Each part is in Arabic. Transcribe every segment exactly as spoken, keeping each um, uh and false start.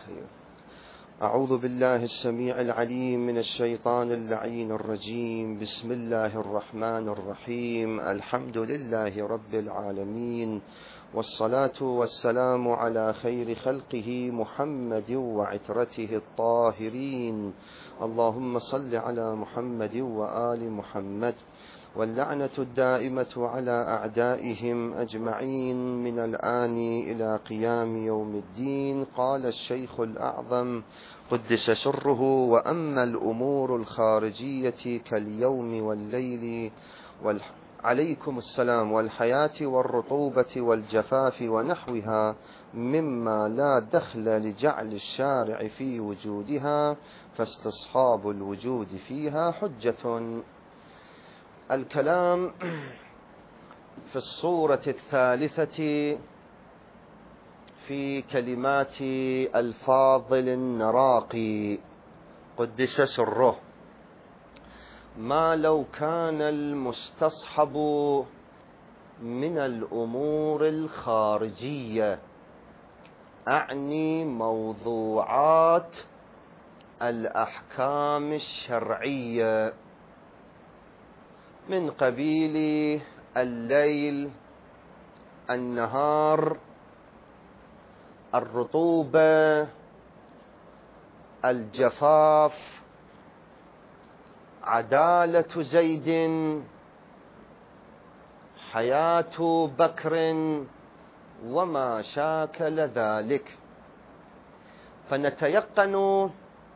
خير. أعوذ بالله السميع العليم من الشيطان اللعين الرجيم. بسم الله الرحمن الرحيم. الحمد لله رب العالمين، والصلاة والسلام على خير خلقه محمد وعترته الطاهرين. اللهم صل على محمد وآل محمد، واللعنة الدائمة على أعدائهم أجمعين من الآن إلى قيام يوم الدين. قال الشيخ الأعظم قدس سره: وأما الأمور الخارجية كاليوم والليل والح... عليكم السلام والحياة والرطوبة والجفاف ونحوها مما لا دخل لجعل الشارع في وجودها، فاستصحاب الوجود فيها حجة. الكلام في الصورة الثالثة في كلمات الفاضل النراقي قدس سره: ما لو كان المستصحب من الأمور الخارجية، أعني موضوعات الأحكام الشرعية، من قبيل الليل، النهار، الرطوبة، الجفاف، عدالة زيد، حياة بكر، وما شاكل ذلك، فنتيقن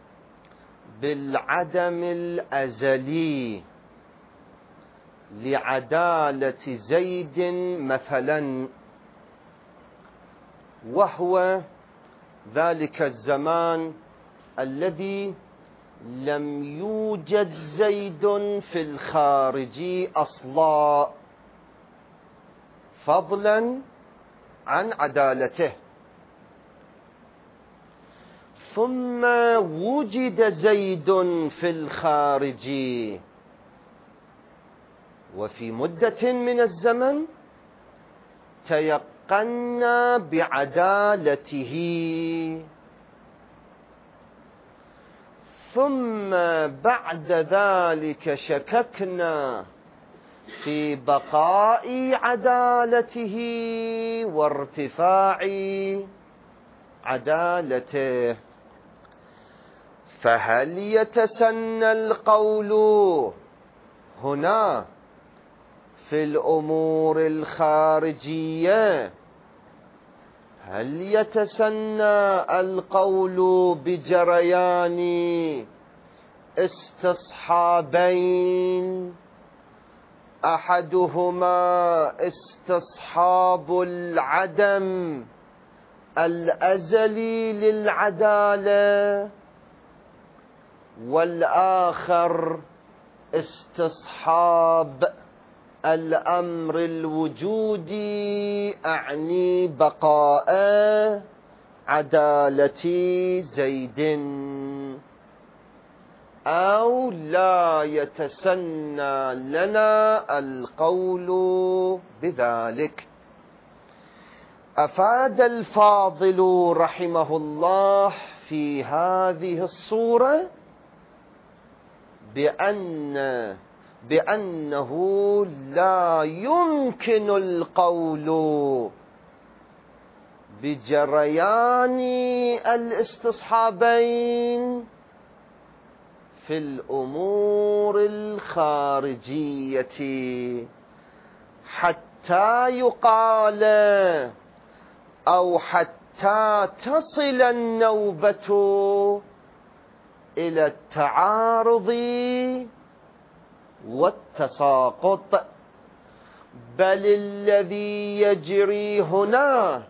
بالعدم الأزلي لعدالة زيد مثلا، وهو ذلك الزمان الذي لم يوجد زيد في الخارج أصلا، فضلا عن عدالته، ثم وجد زيد في الخارج، وفي مدة من الزمن تيقنا بعدالته، ثم بعد ذلك شككنا في بقاء عدالته وارتفاع عدالته. فهل يتسنى القول هنا في الأمور الخارجية، هل يتسنى القول بجريان استصحابين، أحدهما استصحاب العدم الأزلي للعدالة، والآخر استصحاب الأمر الوجودي، أعني بقاء عدالة زيد، أو لا يتسنى لنا القول بذلك؟ أفاد الفاضل رحمه الله في هذه الصورة بأن بأنه لا يمكن القول بجريان الاستصحابين في الأمور الخارجية حتى يقال أو حتى تصل النوبة إلى التعارض والتساقط، بل الذي يجري هنا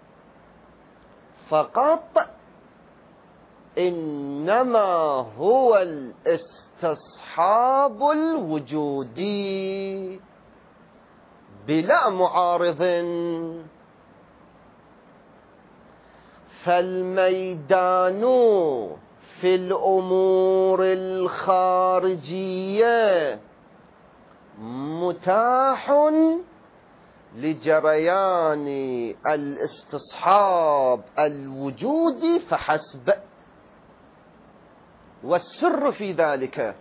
فقط إنما هو الاستصحاب الوجودي بلا معارض. فالميدان في الأمور الخارجية متاح لجريان الاستصحاب الوجودي فحسب. والسر في ذلك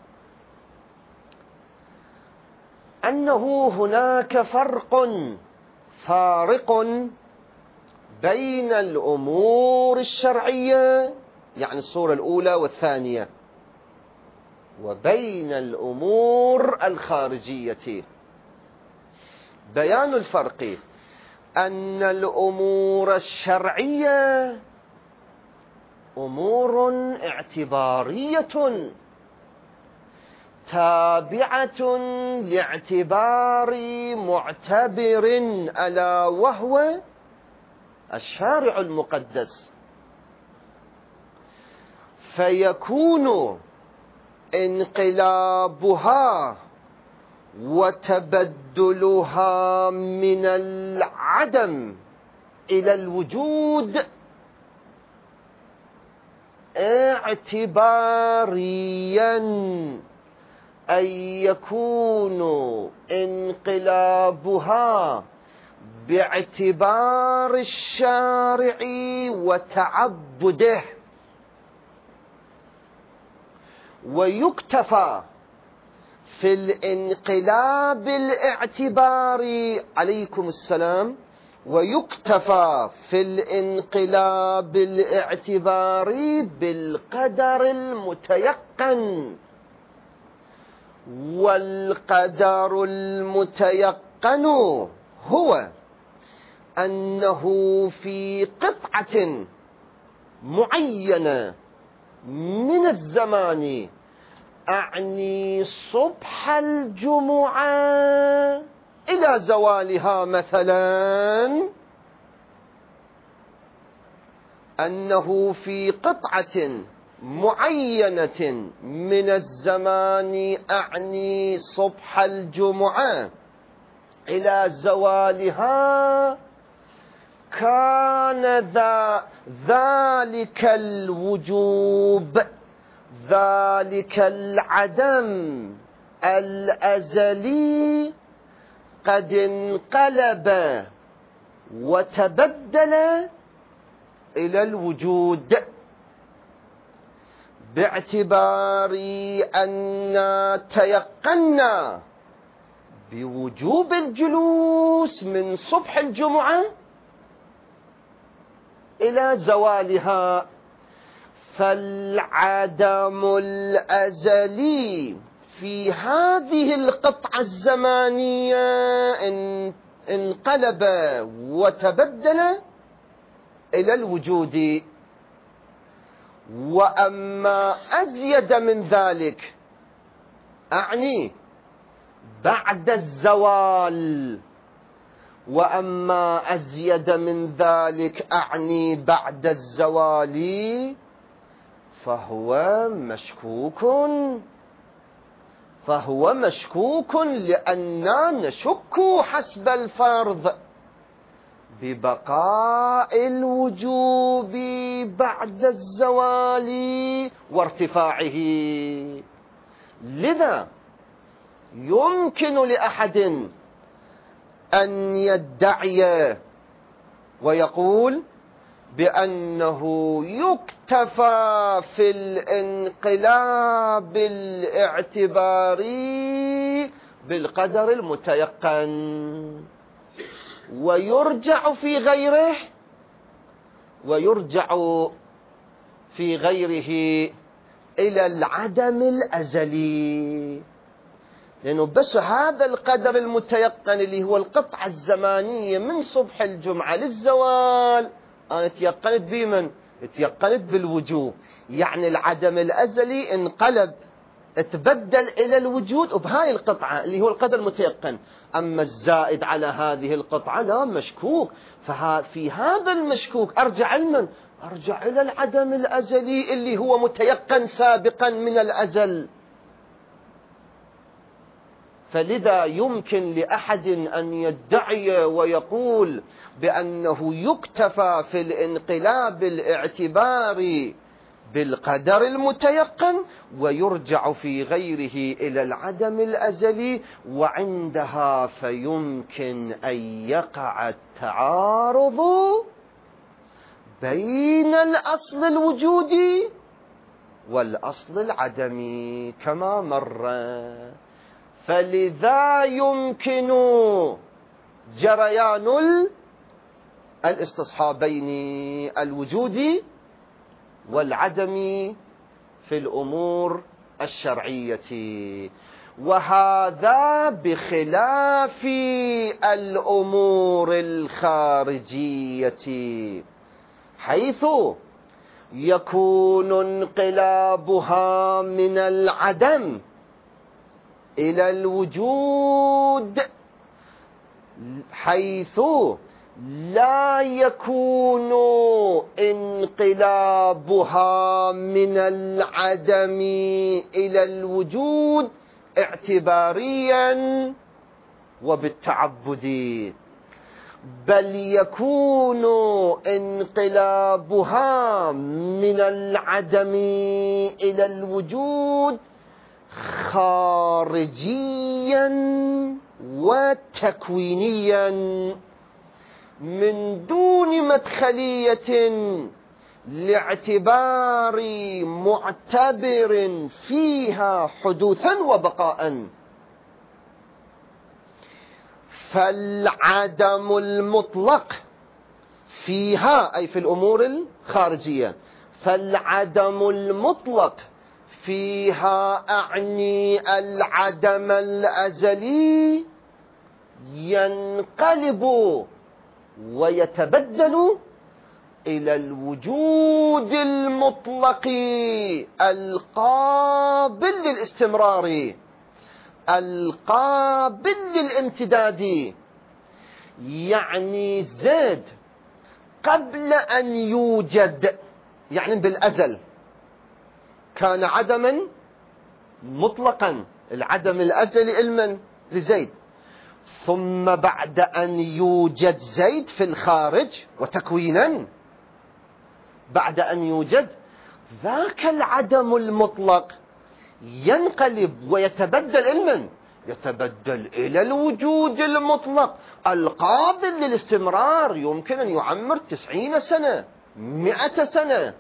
أنه هناك فرق فارق بين الأمور الشرعية، يعني الصورة الأولى والثانية، وبين الأمور الخارجية. بيان الفرق أن الأمور الشرعية أمور اعتبارية تابعة لاعتبار معتبر ألا وهو الشارع المقدس، فيكون انقلابها وتبدلها من العدم إلى الوجود اعتباريا، أن يكون انقلابها باعتبار الشارع وتعبده، ويكتفى في الانقلاب الاعتباري عليكم السلام ويكتفى في الانقلاب الاعتباري بالقدر المتيقن. والقدر المتيقن هو أنه في قطعة معينة من الزمان، أعني صبح الجمعة إلى زوالها مثلا، أنه في قطعة معينة من الزمان، أعني صبح الجمعة إلى زوالها، كان ذا ذلك الوجوب، ذلك العدم الأزلي قد انقلب وتبدل إلى الوجود، باعتبار أن تيقنا بوجوب الجلوس من صبح الجمعة إلى زوالها. فالعدم الأزلي في هذه القطعة الزمانية انقلب وتبدل إلى الوجود. وأما أزيد من ذلك، أعني بعد الزوال، وأما أزيد من ذلك أعني بعد الزوال، فهو مشكوك فهو مشكوك لأننا نشك حسب الفرض ببقاء الوجوب بعد الزوال وارتفاعه. لذا يمكن لأحد أن يدعي ويقول بأنه يكتفى في الانقلاب الاعتباري بالقدر المتيقن، ويرجع في غيره ويرجع في غيره إلى العدم الأزلي، لأنه بس هذا القدر المتيقن اللي هو القطعة الزمانية من صبح الجمعة للزوال، أنا تيقنت بمن؟ تيقنت بالوجوب، يعني العدم الأزلي انقلب تبدل إلى الوجود وبهاي القطعة اللي هو القدر المتيقن. أما الزائد على هذه القطعة لا، مشكوك. ففي هذا المشكوك أرجع لمن؟ أرجع إلى العدم الأزلي اللي هو متيقن سابقا من الأزل. فلذا يمكن لأحد أن يدعي ويقول بأنه يكتفى في الانقلاب الاعتباري بالقدر المتيقن، ويرجع في غيره إلى العدم الأزلي، وعندها فيمكن أن يقع التعارض بين الأصل الوجودي والأصل العدمي كما مر. فلذا يمكن جريان الاستصحابين الوجودي والعدمي في الأمور الشرعية، وهذا بخلاف الأمور الخارجية، حيث يكون انقلابها من العدم إلى الوجود، حيث لا يكون انقلابها من العدم إلى الوجود اعتباريا وبالتعبد، بل يكون انقلابها من العدم إلى الوجود خارجيا وتكوينيا من دون مدخلية لاعتبار معتبر فيها حدوثا وبقاء. فالعدم المطلق فيها، أي في الأمور الخارجية، فالعدم المطلق فيها أعني العدم الأزلي ينقلب ويتبدل إلى الوجود المطلق القابل للاستمرار القابل للامتداد. يعني زيد قبل أن يوجد، يعني بالأزل كان عدما مطلقا، العدم الأزلي علما لزيد، ثم بعد أن يوجد زيد في الخارج وتكوينا، بعد أن يوجد ذاك العدم المطلق ينقلب ويتبدل علما، يتبدل إلى الوجود المطلق القابل للاستمرار، يمكن أن يعمر تسعين سنة مئة سنة.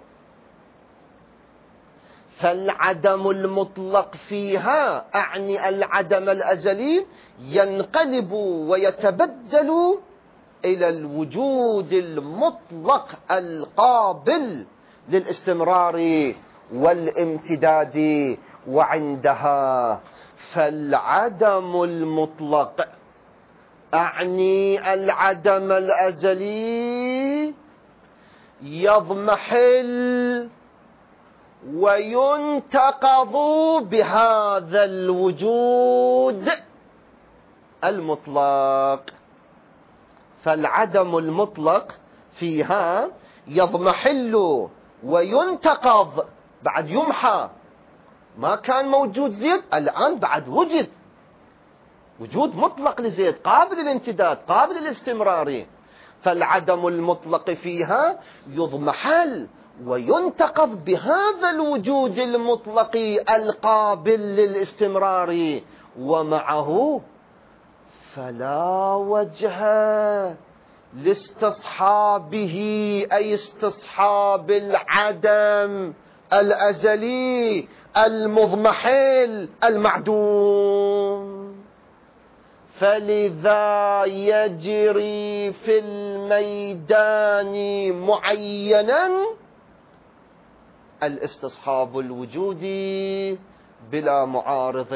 فالعدم المطلق فيها أعني العدم الأزلي ينقلب ويتبدل إلى الوجود المطلق القابل للاستمرار والامتداد. وعندها فالعدم المطلق أعني العدم الأزلي يضمحل وينتقض بهذا الوجود المطلق. فالعدم المطلق فيها يضمحل وينتقض، بعد يمحى، ما كان موجود زيد الآن بعد وجد، وجود مطلق لزيد قابل للامتداد قابل للاستمرار. فالعدم المطلق فيها يضمحل وينتقض بهذا الوجود المطلق القابل للاستمرار، ومعه فلا وجه لاستصحابه، أي استصحاب العدم الأزلي المضمحل المعدوم. فلذا يجري في الميدان معينا الاستصحاب الوجودي بلا معارض،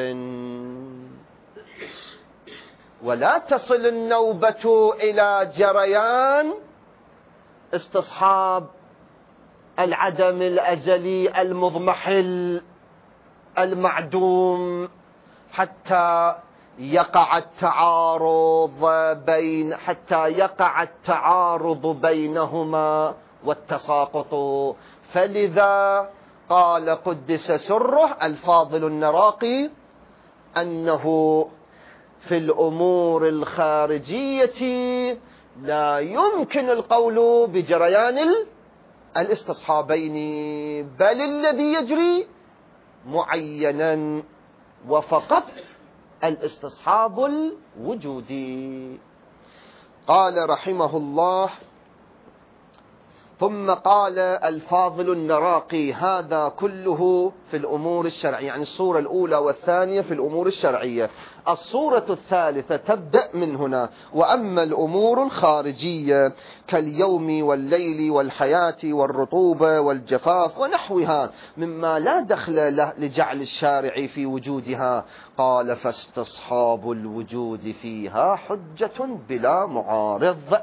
ولا تصل النوبة إلى جريان استصحاب العدم الأزلي المضمحل المعدوم حتى يقع التعارض بين حتى يقع التعارض بينهما والتساقط. فلذا قال قدس سره الفاضل النراقي أنه في الأمور الخارجية لا يمكن القول بجريان الاستصحابين، بل الذي يجري معينا وفقط الاستصحاب الوجودي. قال رحمه الله: ثم قال الفاضل النراقي: هذا كله في الأمور الشرعية، يعني الصورة الأولى والثانية في الأمور الشرعية. الصورة الثالثة تبدأ من هنا: وأما الأمور الخارجية كاليوم والليل والحياة والرطوبة والجفاف ونحوها مما لا دخل له لجعل الشارع في وجودها، قال: فاستصحاب الوجود فيها حجة بلا معارض.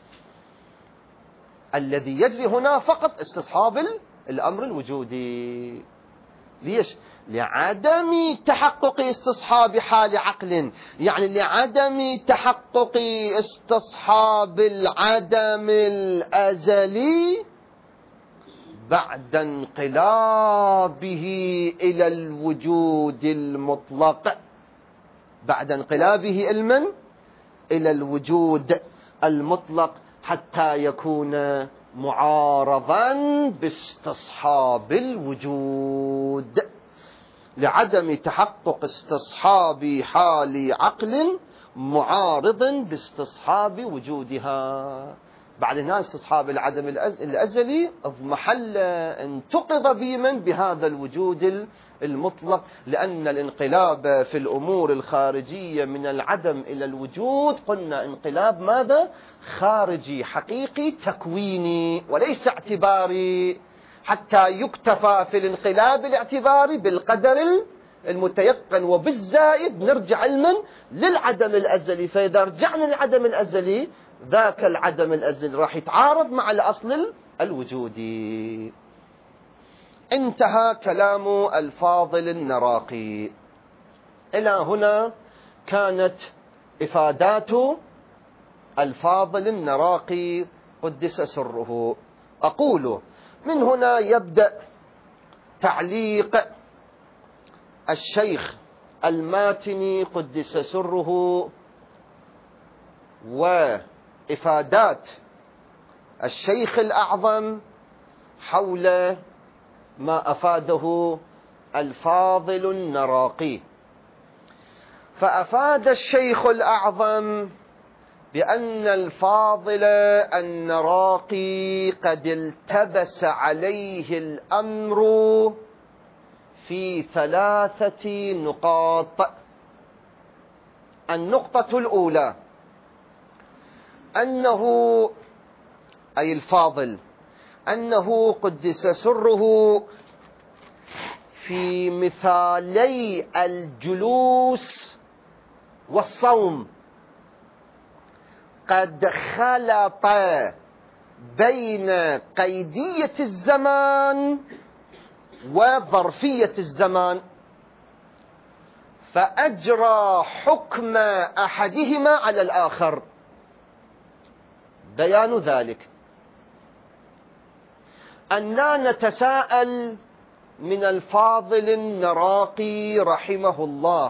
الذي يجري هنا فقط استصحاب الأمر الوجودي. ليش؟ لعدم تحقق استصحاب حال عقل، يعني لعدم تحقق استصحاب العدم الأزلي بعد انقلابه إلى الوجود المطلق، بعد انقلابه المن إلى الوجود المطلق، حتى يكون معارضا باستصحاب الوجود، لعدم تحقق استصحاب حال عقل معارض باستصحاب وجودها. بعد هنا استصحاب العدم الأزلي اضمحل انتقض بمن بهذا الوجود المطلق، لأن الانقلاب في الأمور الخارجية من العدم إلى الوجود قلنا انقلاب ماذا؟ خارجي حقيقي تكويني وليس اعتباري، حتى يكتفى في الانقلاب الاعتباري بالقدر المتيقن، وبالزائد نرجع علما للعدم الأزلي. فإذا رجعنا للعدم الأزلي ذاك العدم الأزلي راح يتعارض مع الأصل الوجودي. انتهى كلام الفاضل النراقي. إلى هنا كانت إفادات الفاضل النراقي قدس سره. أقول من هنا يبدأ تعليق الشيخ الماتني قدس سره وإفادات الشيخ الأعظم حول ما أفاده الفاضل النراقي. فأفاد الشيخ الأعظم بأن الفاضل النراقي قد التبس عليه الأمر في ثلاثة نقاط. النقطة الأولى أنه أي الفاضل أنه قدس سره في مثالي الجلوس والصوم قد خلط بين قيدية الزمان وظرفية الزمان، فأجرى حكم أحدهما على الآخر. بيان ذلك أننا نتساءل من الفاضل النراقي رحمه الله: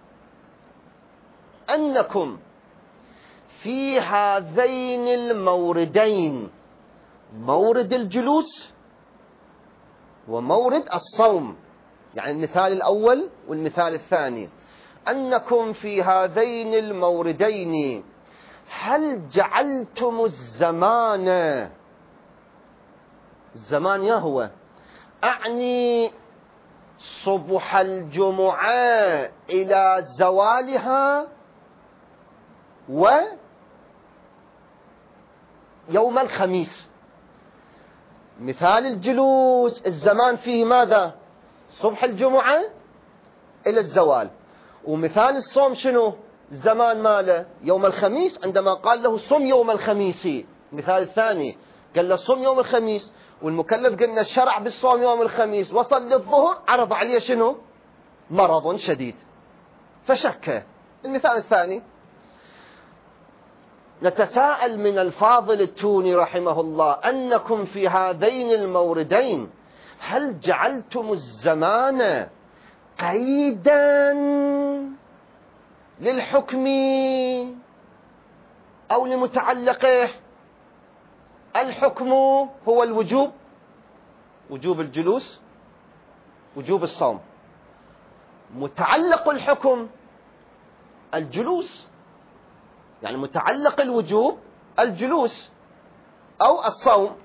أنكم في هذين الموردين، مورد الجلوس ومورد الصوم، يعني المثال الأول والمثال الثاني، أنكم في هذين الموردين هل جعلتم الزمان، الزمان يا هو أعني صبح الجمعة إلى زوالها ويوم الخميس. مثال الجلوس الزمان فيه ماذا؟ صبح الجمعة إلى الزوال. ومثال الصوم شنو؟ الزمان ماله يوم الخميس، عندما قال له صم يوم الخميس. مثال الثاني قال له صم يوم الخميس، والمكلف قلنا الشرع بالصوم يوم الخميس، وصل للظهر عرض عليه شنو؟ مرض شديد فشك. المثال الثاني نتساءل من الفاضل التوني رحمه الله: أنكم في هذين الموردين هل جعلتم الزمان قيدا للحكم أو لمتعلقه؟ الحكم هو الوجوب وجوب الجلوس، وجوب الصوم. متعلق الحكم الجلوس، يعني متعلق الوجوب الجلوس أو الصوم.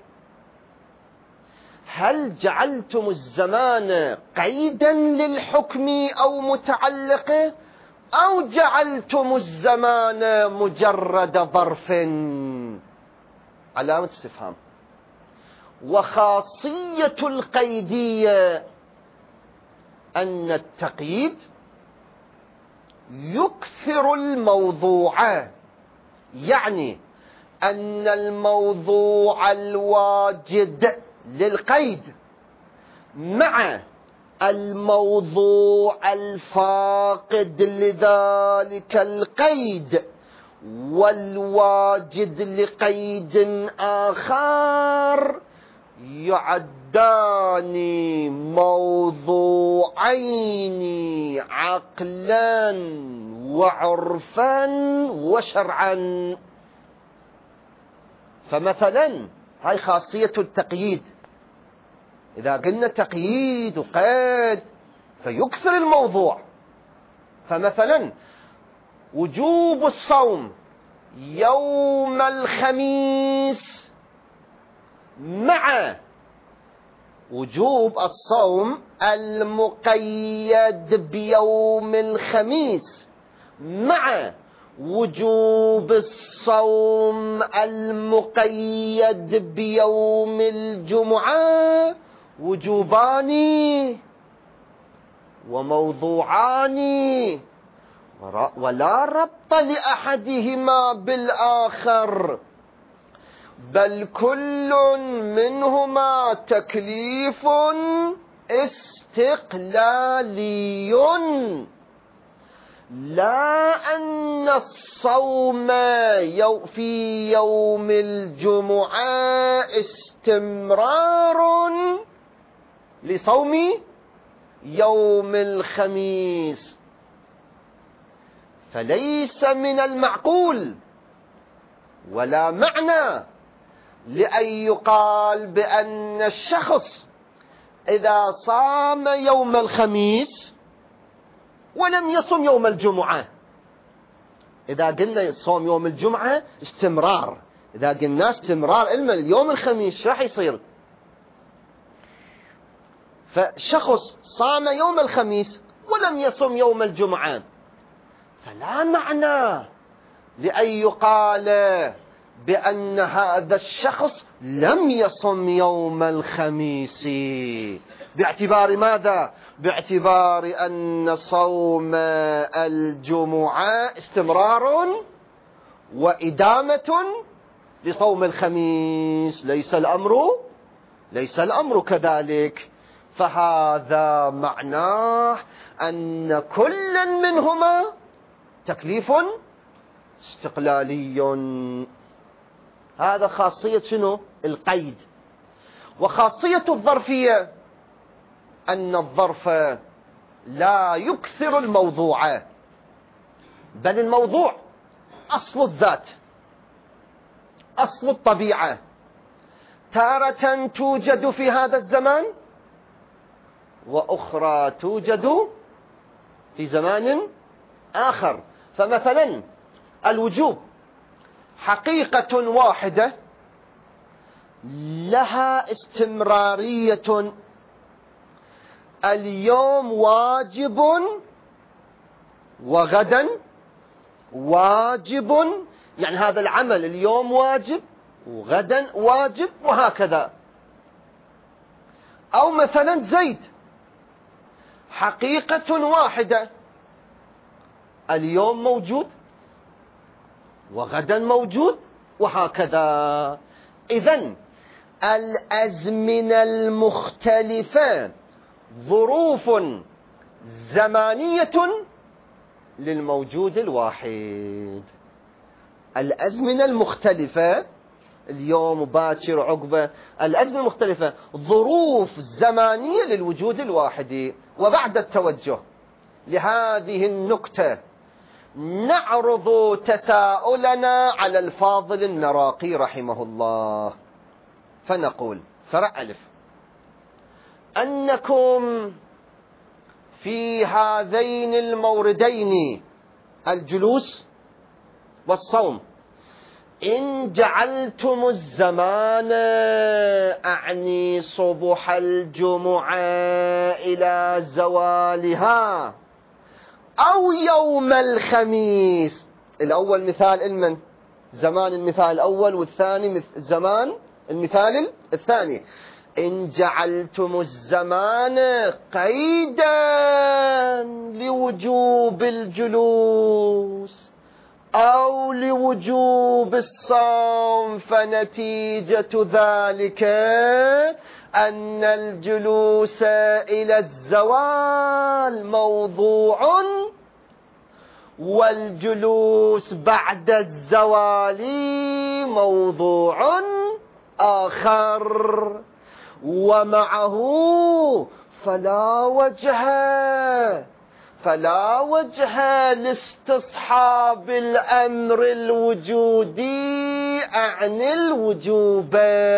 هل جعلتم الزمان قيدا للحكم أو متعلقه، أو جعلتم الزمان مجرد ظرف؟ علامة استفهام. وخاصية القيدية أن التقييد يكثر الموضوع، يعني أن الموضوع الواجد للقيد مع الموضوع الفاقد لذلك القيد والواجد لقيد آخر يعدان موضوعين عقلا وعرفا وشرعا. فمثلا هاي خاصية التقييد، إذا قلنا تقييد وقيد فيكثر الموضوع. فمثلا وجوب الصوم يوم الخميس مع وجوب الصوم المقيد بيوم الخميس مع وجوب الصوم المقيد بيوم الجمعة وجوبان وموضوعان، ولا ربط لأحدهما بالآخر، بل كل منهما تكليف استقلالي. لا أن الصوم في يوم الجمعة استمرار لصوم يوم الخميس. فليس من المعقول ولا معنى لأن يقال بأن الشخص إذا صام يوم الخميس ولم يصم يوم الجمعة، إذا قلنا صوم يوم الجمعة استمرار، إذا قلنا استمرار إلما اليوم الخميس شو راح يصير؟ فشخص صام يوم الخميس ولم يصم يوم الجمعة، فلا معنى لأن يقال بأن هذا الشخص لم يصم يوم الخميس. باعتبار ماذا؟ باعتبار أن صوم الجمعة استمرار وإدامة لصوم الخميس. ليس الأمر ليس الأمر كذلك. فهذا معناه أن كل منهما تكليف استقلالي. هذا خاصية شنو؟ القيد. وخاصية الظرفية أن الظرف لا يكثر الموضوع، بل الموضوع أصل الذات، أصل الطبيعة، تارة توجد في هذا الزمان وأخرى توجد في زمان آخر. فمثلا الوجوب حقيقة واحدة لها استمرارية، اليوم واجب وغدا واجب، يعني هذا العمل اليوم واجب وغدا واجب وهكذا. أو مثلا زيد حقيقة واحدة، اليوم موجود وغدا موجود وهكذا. إذن الأزمنة المختلفة ظروف زمانية للموجود الواحد. الأزمنة المختلفة اليوم باكر عقبة، الأزمنة المختلفة ظروف زمانية للوجود الواحد. وبعد التوجه لهذه النكتة نعرض تساؤلنا على الفاضل النراقي رحمه الله، فنقول: فرع ألف: أنكم في هذين الموردين الجلوس والصوم إن جعلتم الزمان، أعني صبح الجمعة إلى زوالها، أو يوم الخميس. الأول مثال المن زمان المثال الأول، والثاني زمان المثال الثاني. إن جعلتم الزمان قيدا لوجوب الجلوس أو لوجوب الصوم، فنتيجة ذلك أن الجلوس إلى الزوال موضوع، والجلوس بعد الزوال موضوع آخر. ومعه فلا وجه فلا وجه لاستصحاب الأمر الوجودي عن الوجوب.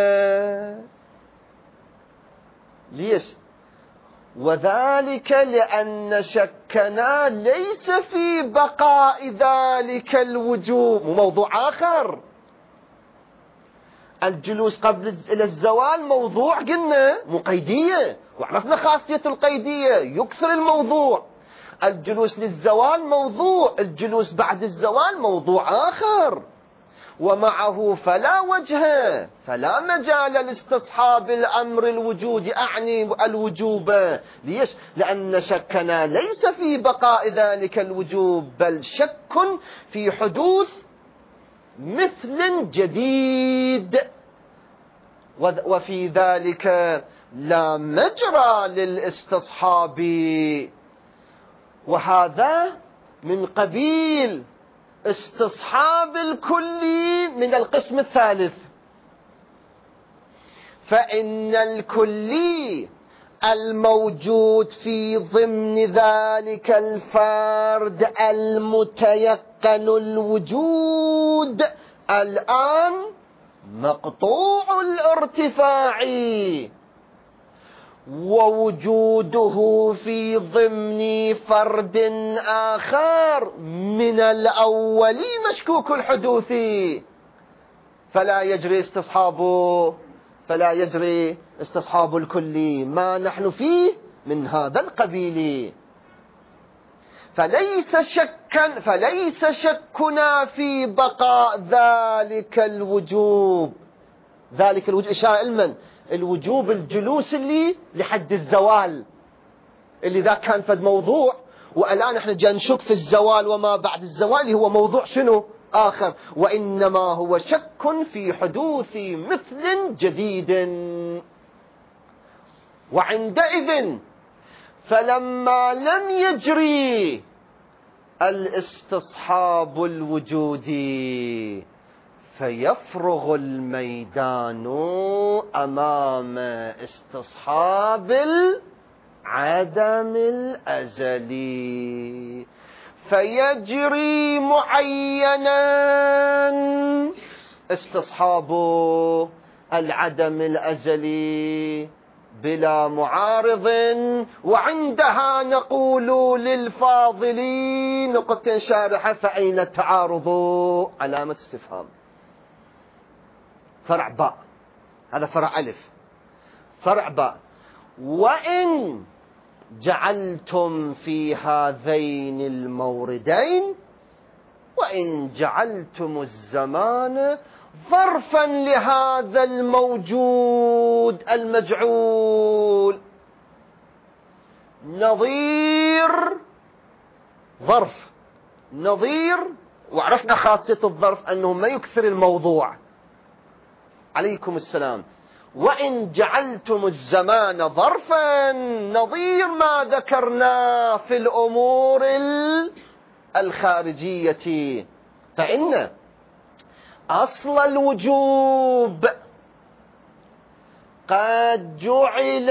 ليش؟ وذلك لأن شكنا ليس في بقاء ذلك الوجوب، موضوع آخر. الجلوس قبل إلى الزوال موضوع قلنا مقيدية، وعرفنا خاصية القيدية يكثر الموضوع. الجلوس للزوال موضوع، الجلوس بعد الزوال موضوع آخر. ومعه فلا وجه فلا مجال لاستصحاب الأمر الوجودي أعني الوجوب. ليش؟ لأن شكنا ليس في بقاء ذلك الوجوب، بل شك في حدوث مثل جديد، وفي ذلك لا مجرى للاستصحاب. وهذا من قبيل استصحاب الكلي من القسم الثالث. فإن الكلي الموجود في ضمن ذلك الفرد المتيقن الوجود الآن مقطوع الارتفاع، ووجوده في ضمن فرد آخر من الأول مشكوك الحدوث، فلا يجري استصحابه فلا يجري استصحاب الكلي ما نحن فيه من هذا القبيل. فليس شكا فليس شكنا في بقاء ذلك الوجوب ذلك الوجوب إشارة علما الوجوب الجلوس اللي لحد الزوال، اللي ذا كان فد موضوع، والآن احنا جاي نشك في الزوال وما بعد الزوال هو موضوع شنو آخر، وإنما هو شك في حدوث مثل جديد. وعندئذ فلما لم يجري الاستصحاب الوجودي فيفرغ الميدان أمام استصحاب العدم الأزلي، فيجري معينا استصحاب العدم الأزلي بلا معارض. وعندها نقول للفاضلين نقطة شارحة: فأين التعارض؟ علامة استفهام. فرع باء، هذا فرع ألف. فرع باء: وإن جعلتم في هذين الموردين وإن جعلتم الزمان ظرفا لهذا الموجود المجعول، نظير ظرف نظير. وعرفنا خاصية الظرف أنه ما يكثر الموضوع. عليكم السلام. وإن جعلتم الزمان ظرفا نظير ما ذكرنا في الأمور الخارجية، فإن أصل الوجوب قد جعل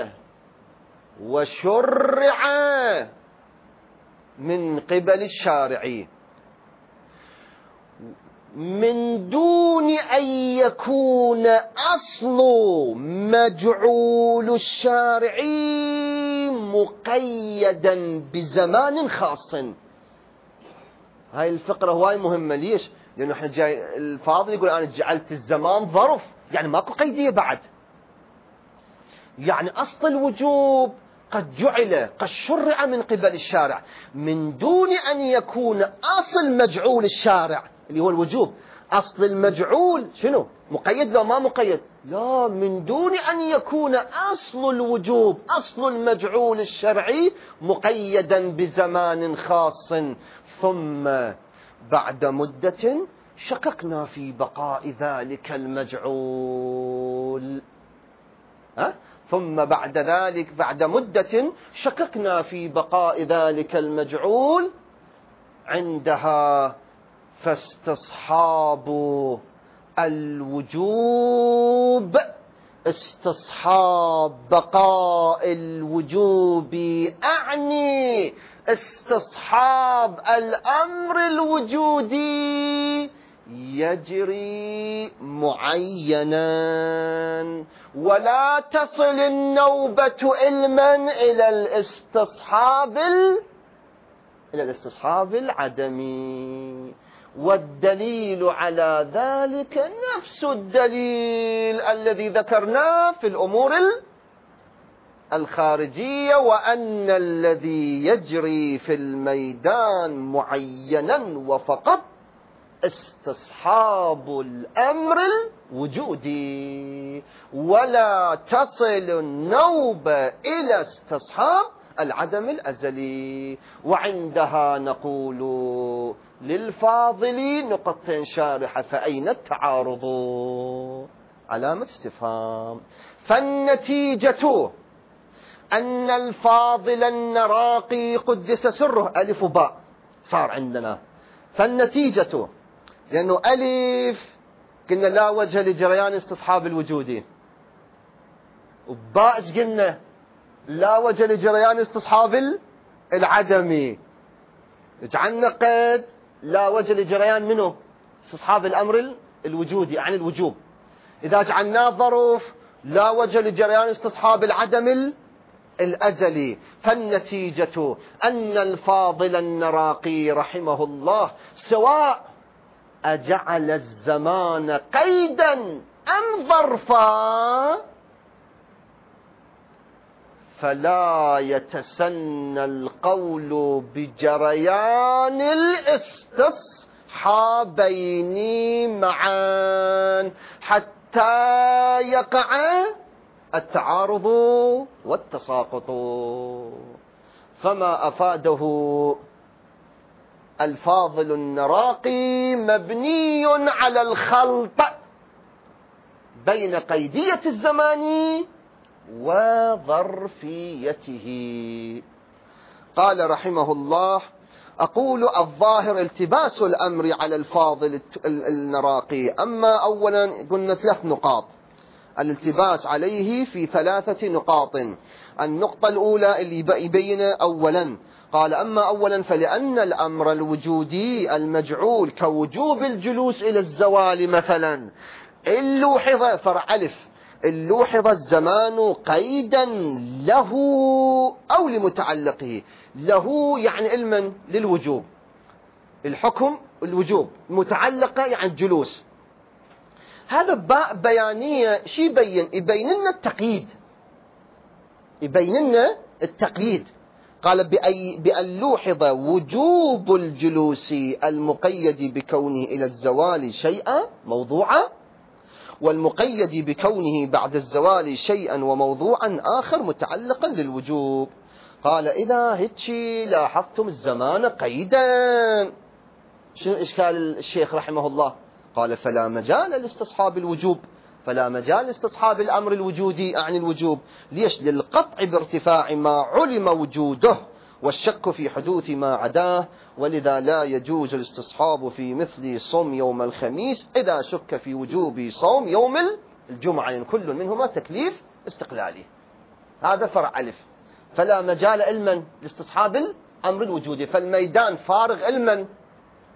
وشرع من قبل الشارع، من دون أن يكون أصل مجعول الشارع مقيدا بزمان خاص. هاي الفقرة هواي مهمة. ليش؟ لأنه احنا جاي الفاضل يقول أنا جعلت الزمان ظرف، يعني ماكو قيدية بعد. يعني أصل الوجوب قد جعل قد شرع من قبل الشارع من دون أن يكون أصل مجعول الشارع اللي هو الوجوب. أصل المجعول شنو؟ مقيد لو ما مقيد؟ لا، من دون أن يكون أصل الوجوب أصل المجعول الشرعي مقيدا بزمان خاص. ثم بعد مدة شككنا في بقاء ذلك المجعول. أه؟ ثم بعد ذلك بعد مدة شككنا في بقاء ذلك المجعول، عندها فاستصحاب الوجوب استصحاب بقاء الوجوب أعني استصحاب الأمر الوجودي يجري معينا، ولا تصل النوبة علما إلى الاستصحاب إلى الاستصحاب العدمي. والدليل على ذلك نفس الدليل الذي ذكرناه في الأمور الخارجية، وأن الذي يجري في الميدان معينا وفقط استصحاب الأمر الوجودي، ولا تصل النوبة إلى استصحاب العدم الأزلي. وعندها نقول للفاضل نقطة شارحة، فأين التعارض؟ علامة استفهام. فالنتيجة أن الفاضل النراقي قدس سره ألف باء صار عندنا. فالنتيجة لأنه ألف قلنا لا وجه لجريان استصحاب الوجودي، وباء قلنا لا وجه لجريان استصحاب العدمي، جعلنا قيد لا وجه لجريان منه استصحاب الأمر الوجودي عن الوجوب. إذا جعلناه ظرف لا وجه لجريان استصحاب العدم الأزلي. فالنتيجة أن الفاضل النراقي رحمه الله سواء أجعل الزمان قيدا أم ظرفا فلا يتسنى القول بجريان الاستصحابين معا حتى يقع التعارض والتساقط. فما أفاده الفاضل النراقي مبني على الخلط بين قيدية الزمان وظرفيته. قال رحمه الله: أقول الظاهر التباس الأمر على الفاضل النراقي. أما أولا قلنا ثلاث نقاط، الالتباس عليه في ثلاثة نقاط. النقطة الأولى اللي يبين أولا قال: أما أولا فلأن الأمر الوجودي المجعول كوجوب الجلوس إلى الزوال مثلا إن لوحظ فرع ألف إن لوحظ الزمان قيدا له أو لمتعلقه. له يعني علما للوجوب، الحكم الوجوب، متعلقة يعني الجلوس. هذا باء بيانية شي يبين؟ يبين لنا التقييد، يبين لنا التقييد. قال بأن لوحظ وجوب الجلوس المقيد بكونه إلى الزوال شيئا موضوعا، والمقيد بكونه بعد الزوال شيئا وموضوعا آخر متعلقا للوجوب. قال: إذا هيك لاحظتم الزمان قيدا، شنو إشكال الشيخ رحمه الله؟ قال: فلا مجال لاستصحاب الوجوب، فلا مجال لاستصحاب الأمر الوجودي عن الوجوب. ليش؟ للقطع بارتفاع ما علم وجوده والشك في حدوث ما عداه، ولذا لا يجوز الاستصحاب في مثل صوم يوم الخميس إذا شك في وجوب صوم يوم الجمعة، يعني كل منهما تكليف استقلالي. هذا فرع ألف. فلا مجال علما لاستصحاب الأمر الوجودي، فالميدان فارغ علما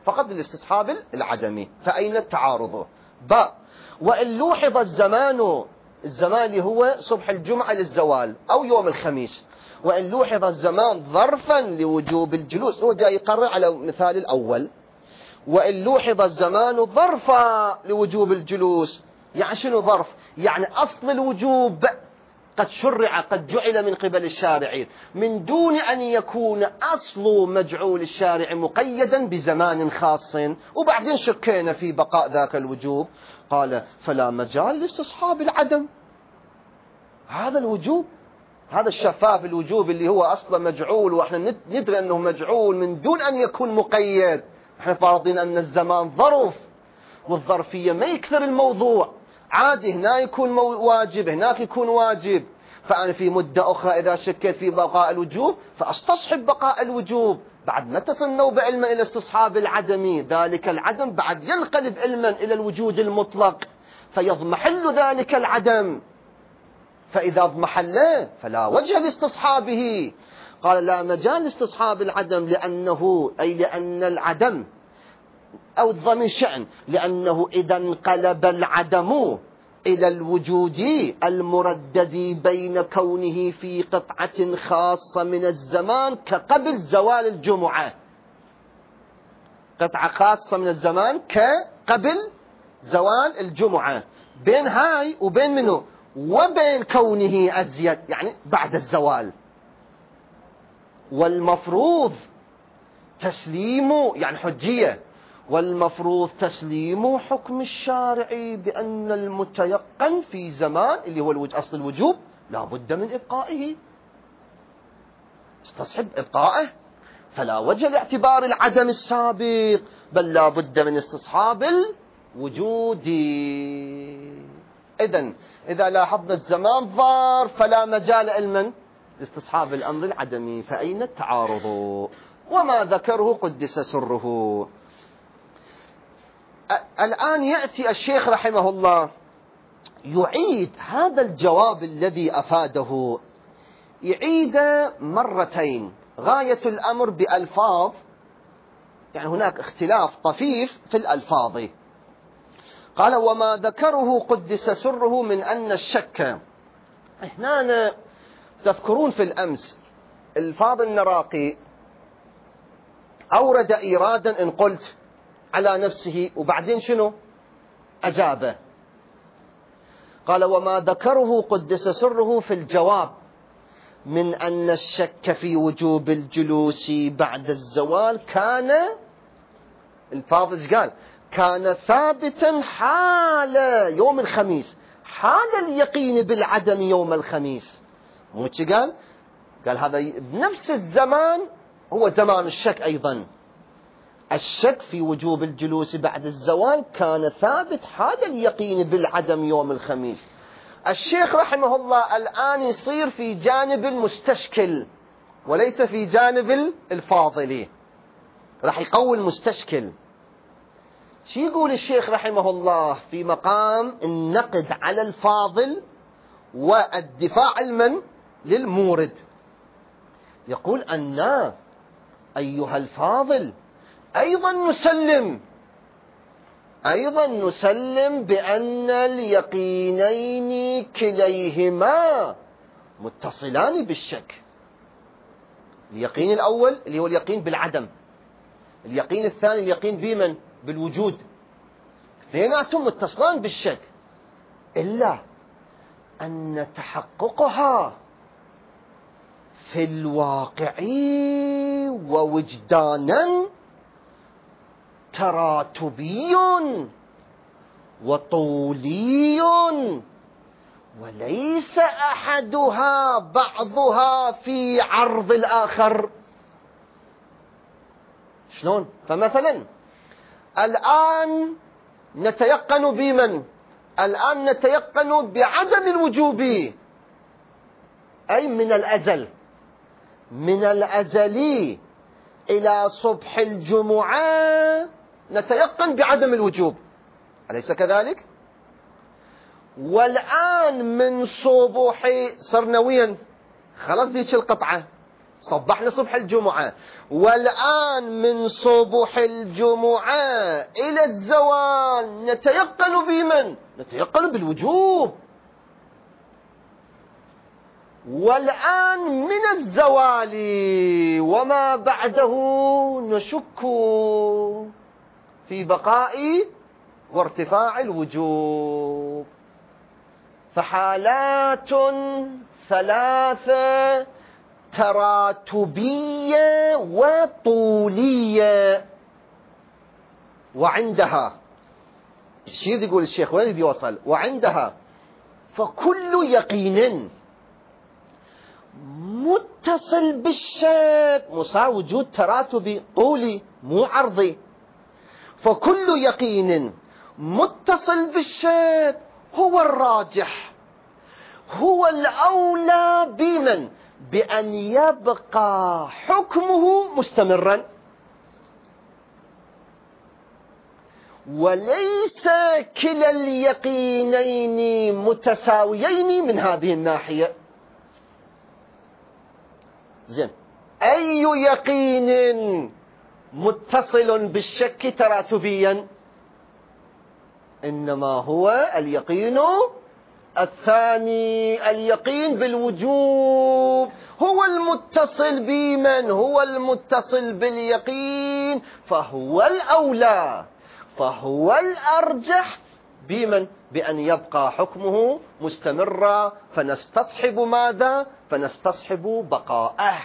فقط للاستصحاب العدمي، فأين التعارض؟ باء وإن لوحظ الزمان، الزمان اللي هو صبح الجمعة للزوال أو يوم الخميس، وإن لوحظ الزمان ظرفا لوجوب الجلوس، هو جاي يقرر على مثال الأول، وإن لوحظ الزمان ظرفا لوجوب الجلوس، يعني شنو ظرف؟ يعني أصل الوجوب قد شرع، قد جعل من قبل الشارعين من دون أن يكون أصل مجعول الشارع مقيدا بزمان خاص، وبعدين شكينا في بقاء ذاك الوجوب، قال فلا مجال لاستصحاب العدم. هذا الوجوب، هذا الشفاف الوجوب اللي هو أصلا مجعول، وإحنا ندري أنه مجعول من دون أن يكون مقيد، إحنا فارضين أن الزمان ظرف، والظرفية ما يكثر الموضوع، عادي هنا يكون واجب هناك يكون واجب، فأنا في مدة أخرى إذا شكيت في بقاء الوجوب فأستصحب بقاء الوجوب، بعد ما تصلوا بعلما إلى استصحاب العدمي، ذلك العدم بعد ينقلب علما إلى الوجود المطلق، فيضمحل ذلك العدم، فإذا اضمحل فلا وجه لاستصحابه. قال لا مجال لاستصحاب العدم، لأنه أي لأن العدم أو الضمير شأن، لأنه إذا انقلب العدم إلى الوجود المردد بين كونه في قطعة خاصة من الزمان كقبل زوال الجمعة، قطعة خاصة من الزمان كقبل زوال الجمعة، بين هاي وبين منه وبين كونه أزيد يعني بعد الزوال، والمفروض تسليم يعني حجية، والمفروض تسليم حكم الشارع بأن المتيقن في زمان اللي هو أصل الوجوب لا بد من إبقائه، استصحب إبقائه، فلا وجه لاعتبار العدم السابق، بل لا بد من استصحاب الوجود. إذن إذا لاحظنا الزمان ظار فلا مجال علما لاستصحاب الأمر العدمي، فأين التعارض؟ وما ذكره قدس سره. الآن يأتي الشيخ رحمه الله يعيد هذا الجواب الذي أفاده، يعيد مرتين، غاية الأمر بألفاظ، يعني هناك اختلاف طفيف في الألفاظ. قال وما ذكره قدس سره من أن الشك، هنا تذكرون في الأمس الفاضل النراقي أورد إيرادا إن قلت على نفسه، وبعدين شنو أجابه؟ قال وما ذكره قدس سره في الجواب من أن الشك في وجوب الجلوس بعد الزوال كان، الفاضل قال كان ثابتا حال يوم الخميس، حال اليقين بالعدم يوم الخميس، مو قال قال هذا بنفس الزمان هو زمان الشك أيضا، الشك في وجوب الجلوس بعد الزوال كان ثابت حال اليقين بالعدم يوم الخميس. الشيخ رحمه الله الآن يصير في جانب المستشكل وليس في جانب الفاضلي، راح يقوي المستشكل. شو يقول الشيخ رحمه الله في مقام النقد على الفاضل والدفاع المن للمورد؟ يقول أن أيها الفاضل أيضا نسلم أيضا نسلم بأن اليقينين كليهما متصلان بالشك، اليقين الأول اللي هو اليقين بالعدم، اليقين الثاني اليقين بمن؟ بالوجود، اثنيناتهم متصلان بالشك، إلا أن تحققها في الواقع ووجدانا تراتبي وطولي، وليس أحدها بعضها في عرض الآخر. شلون؟ فمثلا الآن نتيقن بمن؟ الآن نتيقن بعدم الوجوب، أي من الأزل، من الأزل إلى صبح الجمعة نتيقن بعدم الوجوب، أليس كذلك؟ والآن من صبح صرنا وين؟ خلاص ذيك القطعة صبحنا صبح الجمعة، والآن من صبح الجمعة إلى الزوال نتيقن بمن؟ نتيقن بالوجوب. والآن من الزوال وما بعده نشك في بقاء وارتفاع الوجوب. فحالات ثلاثة تراتبية وطولية. وعندها الشيء يقول الشيخ وين بيوصل؟ وعندها فكل يقين متصل بالشك مصار وجود تراتبي طولي مو عرضي. فكل يقين متصل بالشك هو الراجح، هو الأولى بمن؟ بأن يبقى حكمه مستمرا، وليس كلا اليقينين متساويين من هذه الناحية. زين، أي يقين متصل بالشك تراتبيا؟ إنما هو اليقين الثاني، اليقين بالوجوب، هو المتصل بمن؟ هو المتصل باليقين، فهو الأولى، فهو الأرجح بمن؟ بأن يبقى حكمه مستمرا، فنستصحب ماذا؟ فنستصحب بقاءه.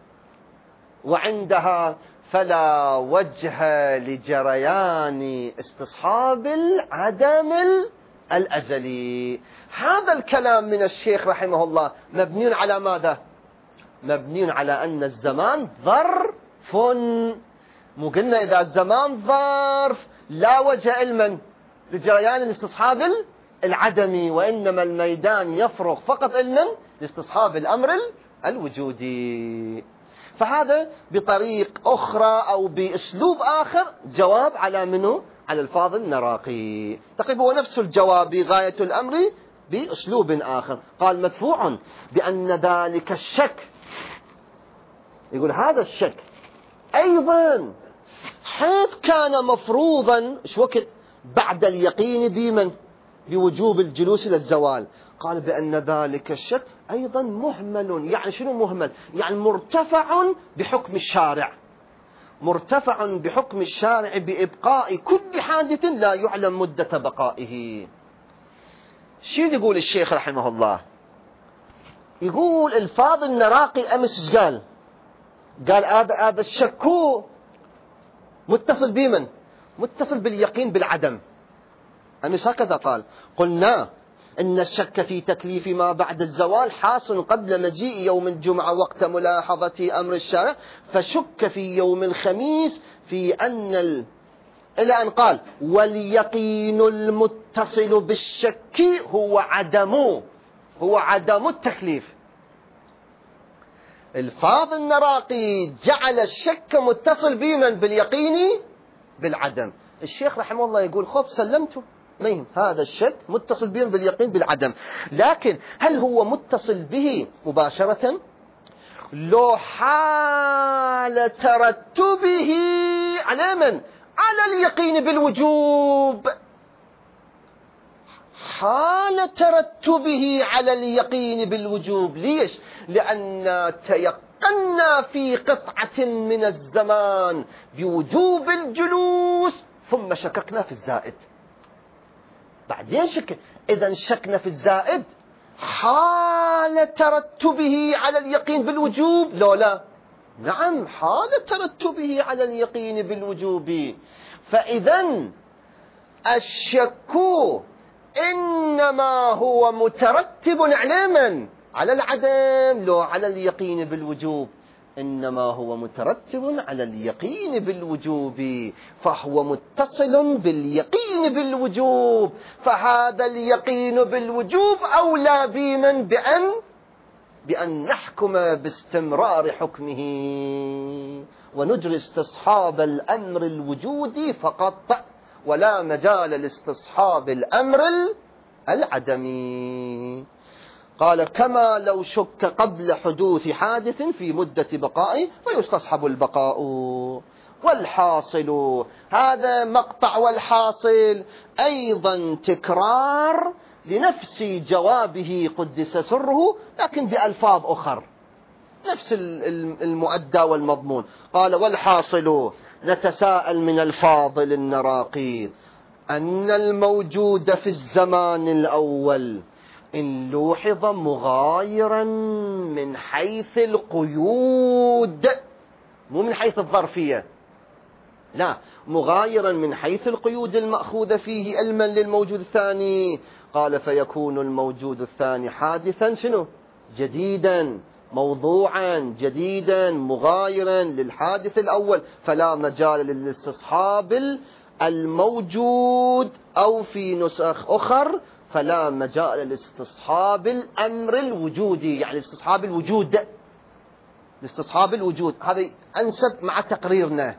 وعندها فلا وجه لجريان استصحاب العدم الأزلي. هذا الكلام من الشيخ رحمه الله مبني على ماذا؟ مبني على أن الزمان ظرف. مو قلنا إذا الزمان ظرف لا وجه لمن؟ لجريان الاستصحاب العدمي، وإنما الميدان يفرغ فقط لمن؟ لاستصحاب الأمر الوجودي. فهذا بطريق أخرى أو بأسلوب آخر جواب على منه؟ على الفاظ النراقي. تقريبا هو نفس الجواب غاية الأمر بأسلوب آخر. قال مدفوع بأن ذلك الشك، يقول هذا الشك أيضا حيث كان مفروضا ايش وقت؟ بعد اليقين بمن؟ بوجوب الجلوس إلى الزوال. قال بأن ذلك الشك أيضا مهمل. يعني شنو مهمل؟ يعني مرتفع بحكم الشارع، مرتفع بحكم الشارع بإبقاء كل حادث لا يعلم مدة بقائه. شو يقول الشيخ رحمه الله؟ يقول الفاظ النراقي أمس ايش قال؟ قال هذا هذا الشك متصل بمن؟ متصل باليقين بالعدم. أمس هكذا قال. قلنا إن الشك في تكليف ما بعد الزوال حاصل قبل مجيء يوم الجمعة وقت ملاحظة أمر الشارع، فشك في يوم الخميس في أن ال... إلى أن قال واليقين المتصل بالشك هو عدم هو عدم التكليف. الفاظ النراقي جعل الشك متصل بمن؟ باليقين بالعدم. الشيخ رحمه الله يقول خب سلمته، ما يهم، هذا الشك متصل به باليقين بالعدم، لكن هل هو متصل به مباشرة؟ لو حال ترتبه على من؟ على اليقين بالوجوب. حال ترتبه على اليقين بالوجوب. ليش؟ لأن تيقنا في قطعة من الزمان بوجوب الجلوس ثم شككنا في الزائد، بعدين شك. إذا شكنا في الزائد حال ترتبه على اليقين بالوجوب لو لا؟ نعم، حال ترتبه على اليقين بالوجوب. فإذا الشك إنما هو مترتب على من؟ على العدم لو على اليقين بالوجوب؟ إنما هو مترتب على اليقين بالوجوب، فهو متصل باليقين بالوجوب. فهذا اليقين بالوجوب أولى بمن؟ بأن بأن نحكم باستمرار حكمه ونجري استصحاب الأمر الوجودي فقط، ولا مجال لاستصحاب الأمر العدمي. قال كما لو شك قبل حدوث حادث في مدة بقائه فيستصحب البقاء. والحاصل هذا مقطع، والحاصل أيضا تكرار لنفس جوابه قدس سره لكن بألفاظ أخر، نفس المؤدى والمضمون. قال والحاصل نتساءل من الفاضل النراقي أن الموجود في الزمان الأول إن لوحظ مغايرا من حيث القيود، مو من حيث الظرفية، لا، مغايرا من حيث القيود المأخوذة فيه علما للموجود الثاني. قال فيكون الموجود الثاني حادثا شنو؟ جديدا، موضوعا جديدا مغايرا للحادث الأول، فلا مجال للاستصحاب الموجود، أو في نسخ أخر فلا مجال لاستصحاب الأمر الوجودي، يعني استصحاب الوجود، استصحاب الوجود هذا أنسب مع تقريرنا،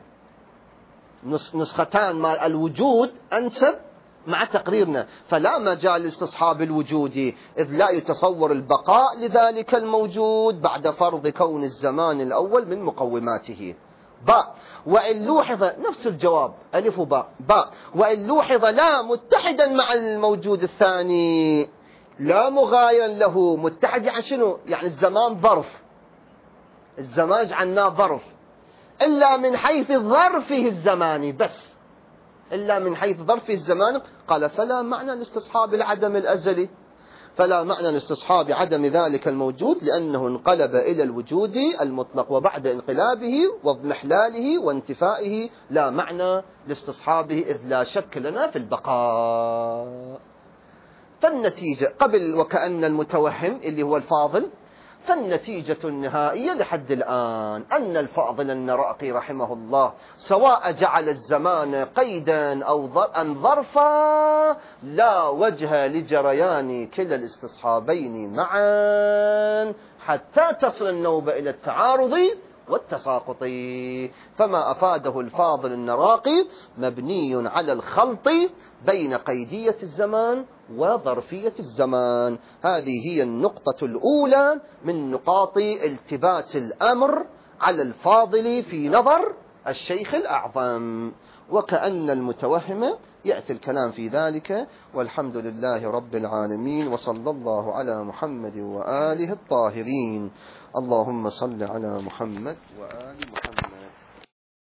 نسختان مع الوجود أنسب مع تقريرنا، فلا مجال لاستصحاب الوجود إذ لا يتصور البقاء لذلك الموجود بعد فرض كون الزمان الأول من مقوماته. باء وإن لوحظ نفس الجواب ألف باء باء وإن لوحظ لا متحدا مع الموجود الثاني، لا مغايرا له، متحد عن شنو؟ يعني الزمان ظرف، الزمان جعلناه ظرف، إلا من حيث ظرفه الزماني بس، إلا من حيث ظرفه الزماني. قال فلا معنى لاستصحاب العدم الأزلي، فلا معنى لاستصحاب عدم ذلك الموجود لأنه انقلب إلى الوجود المطلق، وبعد انقلابه واضمحلاله وانتفائه لا معنى لاستصحابه إذ لا شك لنا في البقاء. فالنتيجة قبل وكأن المتوهم اللي هو الفاضل، فالنتيجة النهائية لحد الآن أن الفاضل النراقي رحمه الله سواء جعل الزمان قيدا أو أم ظرفا لا وجه لجريان كلا الاستصحابين معا حتى تصل النوبة إلى التعارض والتساقط. فما أفاده الفاضل النراقي مبني على الخلط بين قيدية الزمان وظرفية الزمان. هذه هي النقطة الأولى من نقاط التباس الأمر على الفاضل في نظر الشيخ الأعظم، وكأن المتوهم يأتي الكلام في ذلك. والحمد لله رب العالمين، وصلى الله على محمد وآله الطاهرين. اللهم صل على محمد وآل محمد.